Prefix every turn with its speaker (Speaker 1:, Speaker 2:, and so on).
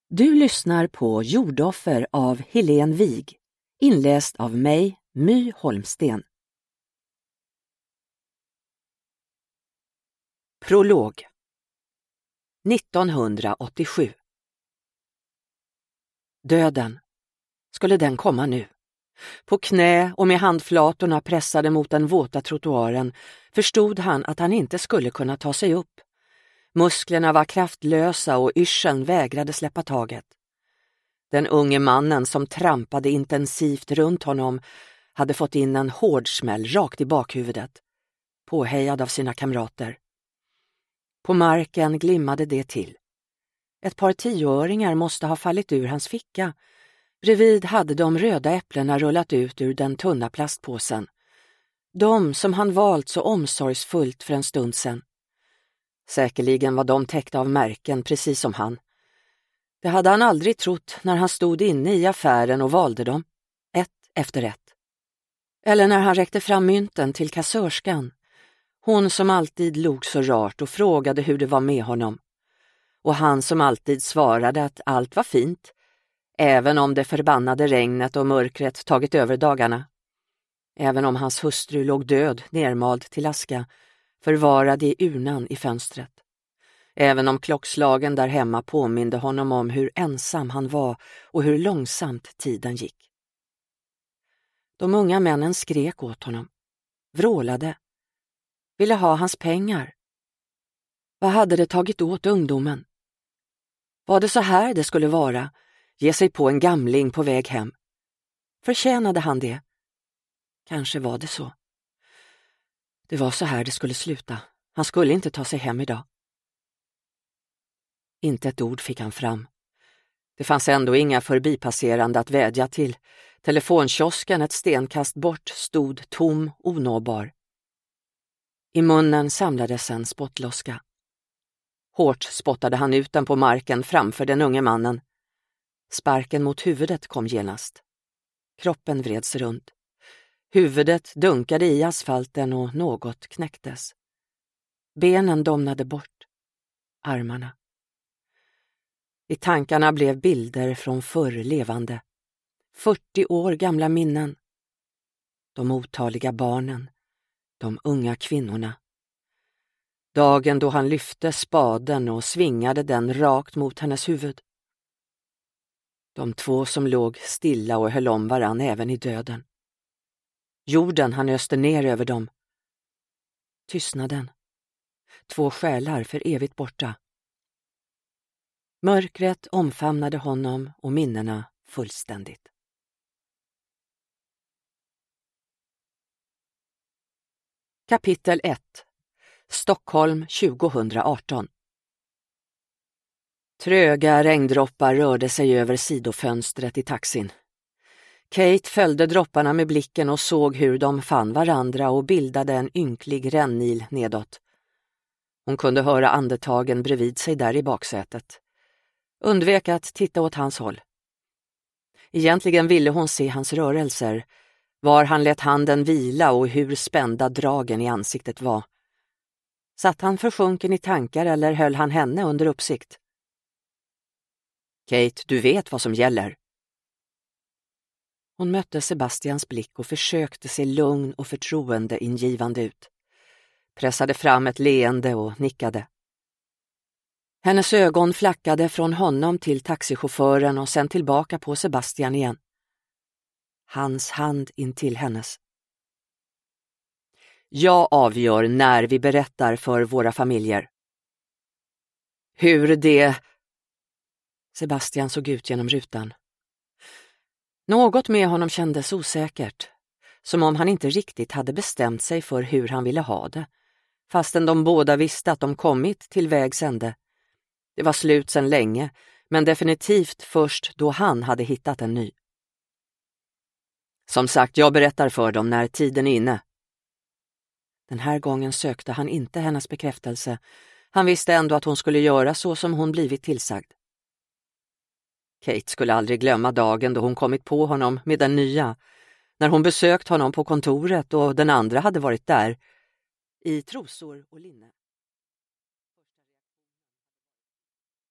Speaker 1: Du lyssnar på Jordoffer av Helene Wig, inläst av mig, My Holmsten. Prolog 1987. Döden. Skulle den komma nu? På knä och med handflatorna pressade mot den våta trottoaren förstod han att han inte skulle kunna ta sig upp. Musklerna var kraftlösa och yrseln vägrade släppa taget. Den unge mannen som trampade intensivt runt honom hade fått in en hård smäll rakt i bakhuvudet, påhejad av sina kamrater. På marken glimmade det till. Ett par 10-öringar måste ha fallit ur hans ficka. Bredvid hade de röda äpplena rullat ut ur den tunna plastpåsen. De som han valt så omsorgsfullt för en stund sedan. Säkerligen var de täckta av märken precis som han. Det hade han aldrig trott när han stod inne i affären och valde dem, ett efter ett. Eller när han räckte fram mynten till kassörskan. Hon som alltid log så rart och frågade hur det var med honom. Och han som alltid svarade att allt var fint, även om det förbannade regnet och mörkret tagit över dagarna. Även om hans hustru låg död, nermald till aska, förvarad i urnan i fönstret. Även om klockslagen där hemma påminde honom om hur ensam han var och hur långsamt tiden gick. De unga männen skrek åt honom, vrålade, ville ha hans pengar. Vad hade det tagit åt ungdomen? Var det så här det skulle vara, ge sig på en gamling på väg hem? Förtjänade han det? Kanske var det så. Det var så här det skulle sluta. Han skulle inte ta sig hem idag. Inte ett ord fick han fram. Det fanns ändå inga förbipasserande att vädja till. Telefonkiosken ett stenkast bort stod tom, onåbar. I munnen samlades en spottloska. Hårt spottade han ut den på marken framför den unge mannen. Sparken mot huvudet kom genast. Kroppen vreds runt. Huvudet dunkade i asfalten och något knäcktes. Benen domnade bort. Armarna. I tankarna blev bilder från förr levande. 40 år gamla minnen. De otaliga barnen. De unga kvinnorna. Dagen då han lyfte spaden och svingade den rakt mot hennes huvud. De två som låg stilla och höll om varann även i döden. Jorden han öste ner över dem. Tystnaden. 2 själar för evigt borta. Mörkret omfamnade honom och minnena fullständigt. Kapitel 1. Stockholm 2018. Tröga regndroppar rörde sig över sidofönstret i taxin. Kate följde dropparna med blicken och såg hur de fann varandra och bildade en ynklig rännil nedåt. Hon kunde höra andetagen bredvid sig där i baksätet. Undvek att titta åt hans håll. Egentligen ville hon se hans rörelser, var han lät handen vila och hur spända dragen i ansiktet var. Satt han försjunken i tankar eller höll han henne under uppsikt? Kate, du vet vad som gäller. Hon mötte Sebastians blick och försökte se lugn och förtroendeingivande ut. Pressade fram ett leende och nickade. Hennes ögon flackade från honom till taxichauffören och sen tillbaka på Sebastian igen. Hans hand in till hennes. Jag avgör när vi berättar för våra familjer. Hur det... Sebastian såg ut genom rutan. Något med honom kändes osäkert, som om han inte riktigt hade bestämt sig för hur han ville ha det, fastän de båda visste att de kommit till vägs ände. Det var slut sedan länge, men definitivt först då han hade hittat en ny. Som sagt, jag berättar för dem när tiden är inne. Den här gången sökte han inte hennes bekräftelse. Han visste ändå att hon skulle göra så som hon blivit tillsagd. Kate skulle aldrig glömma dagen då hon kommit på honom med den nya, när hon besökt honom på kontoret och den andra hade varit där, i trosor och linne.